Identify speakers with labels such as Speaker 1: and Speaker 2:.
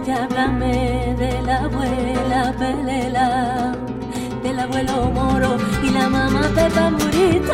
Speaker 1: Vete, háblame de la abuela Pelela, del abuelo Moro y la mamá Pepa Murita.